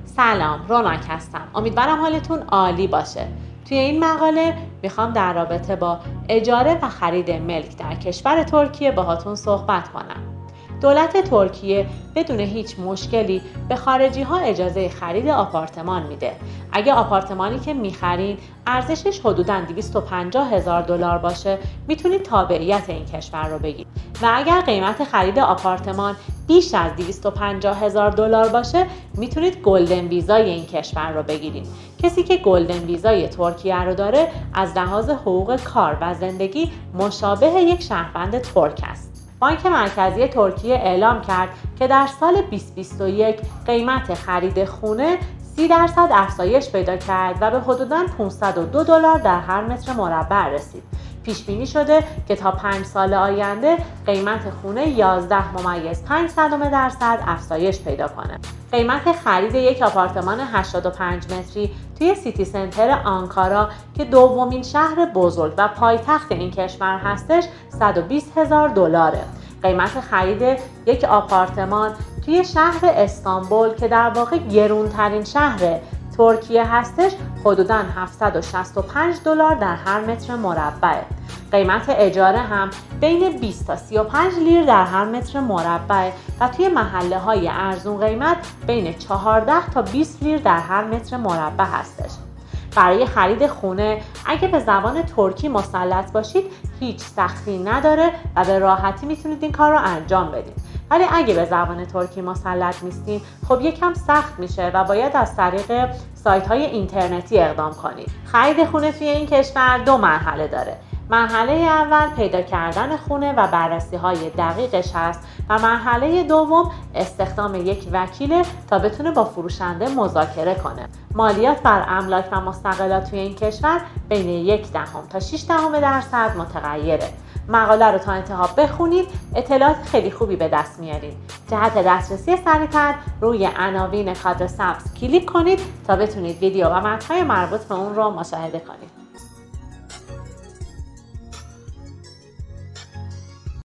سلام، روناک هستم. امیدوارم حالتون عالی باشه. توی این مقاله میخوام در رابطه با اجاره و خرید ملک در کشور ترکیه باهاتون صحبت کنم. دولت ترکیه بدون هیچ مشکلی به خارجی ها اجازه خرید آپارتمان میده. اگه آپارتمانی که میخرین ارزشش حدوداً $250,000 باشه، میتونید تابعیت این کشور رو بگیرید. و اگر قیمت خرید آپارتمان بیش از $250,000 باشه، میتونید گلدن ویزای این کشور رو بگیرید. کسی که گلدن ویزای ترکیه رو داره از لحاظ حقوق کار و زندگی مشابه یک شهروند ترک است. بانک مرکزی ترکیه اعلام کرد که در سال 2021 قیمت خرید خونه 30% افزایش پیدا کرد و به حدوداً $502 در هر متر مربع رسید. پیش بینی شده که تا 5 سال آینده قیمت خونه 11.5% افزایش پیدا کنه. قیمت خرید یک آپارتمان 85 متری توی سیتی سنتر آنکارا که دومین شهر بزرگ و پایتخت این کشور هستش $120,000. قیمت خرید یک آپارتمان توی شهر استانبول که در واقع گرونترین شهر ترکیه هستش حدوداً $765 در هر متر مربع. قیمت اجاره هم بین 20 تا 35 لیر در هر متر مربع و توی محله های ارزون قیمت بین 14 تا 20 لیر در هر متر مربع هستش. برای خرید خونه اگه به زبان ترکی مسلط باشید هیچ سختی نداره و به راحتی میتونید این کار رو انجام بدید. ولی اگه به زبان ترکی مسلط نیستین خب یکم سخت میشه و باید از طریق سایت های اینترنتی اقدام کنید. خرید خونه توی این کشور 2 مرحله داره. مرحله اول پیدا کردن خونه و بررسی های دقیقش هست و مرحله دوم استخدام یک وکیل تا بتونه با فروشنده مذاکره کنه. مالیات بر املاک و مستقلات توی این کشور بین 0.1 تا 0.6% متغیره. مقاله رو تا انتها بخونید، اطلاعات خیلی خوبی به دست میارید. جهت دسترسی سریع‌تر روی عناوین کادر سبز کلیک کنید تا بتونید ویدیو و متن‌های مربوط به اون رو مشاهده کنید.